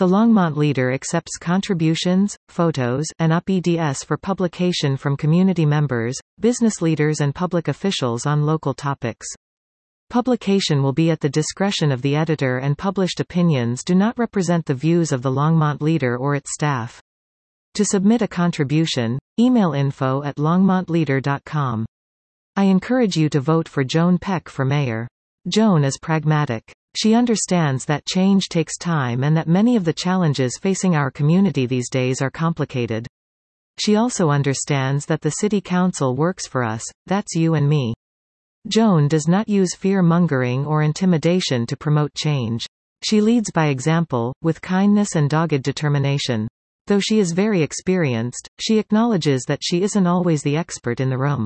The Longmont Leader accepts contributions, photos, and UP-EDS for publication from community members, business leaders and public officials on local topics. Publication will be at the discretion of the editor, and published opinions do not represent the views of the Longmont Leader or its staff. To submit a contribution, email info@longmontleader.com. I encourage you to vote for Joan Peck for mayor. Joan is pragmatic. She understands that change takes time and that many of the challenges facing our community these days are complicated. She also understands that the city council works for us, that's you and me. Joan does not use fear-mongering or intimidation to promote change. She leads by example, with kindness and dogged determination. Though she is very experienced, she acknowledges that she isn't always the expert in the room.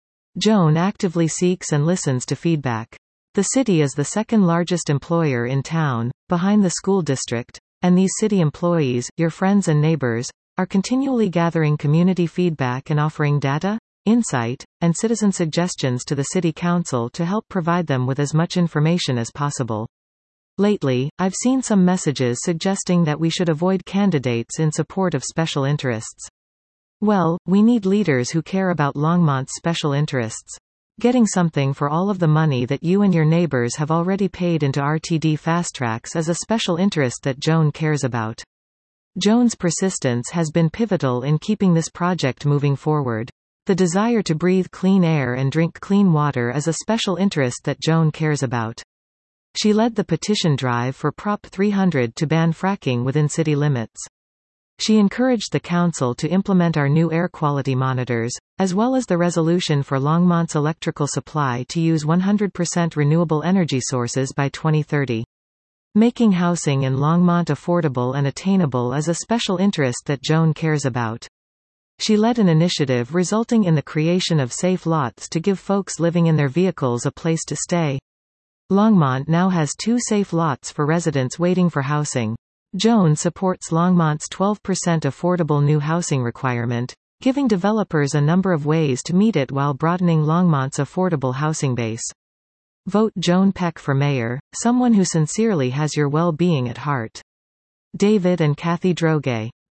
Joan actively seeks and listens to feedback. The city is the second largest employer in town, behind the school district, and these city employees, your friends and neighbors, are continually gathering community feedback and offering data, insight, and citizen suggestions to the City Council to help provide them with as much information as possible. Lately, I've seen some messages suggesting that we should avoid candidates in support of special interests. Well, we need leaders who care about Longmont's special interests. Getting something for all of the money that you and your neighbors have already paid into RTD Fast Tracks is a special interest that Joan cares about. Joan's persistence has been pivotal in keeping this project moving forward. The desire to breathe clean air and drink clean water is a special interest that Joan cares about. She led the petition drive for Prop 300 to ban fracking within city limits. She encouraged the council to implement our new air quality monitors, as well as the resolution for Longmont's electrical supply to use 100% renewable energy sources by 2030. Making housing in Longmont affordable and attainable is a special interest that Joan cares about. She led an initiative resulting in the creation of safe lots to give folks living in their vehicles a place to stay. Longmont now has 2 safe lots for residents waiting for housing. Joan supports Longmont's 12% affordable new housing requirement, giving developers a number of ways to meet it while broadening Longmont's affordable housing base. Vote Joan Peck for mayor, someone who sincerely has your well-being at heart. David and Kathy Droge.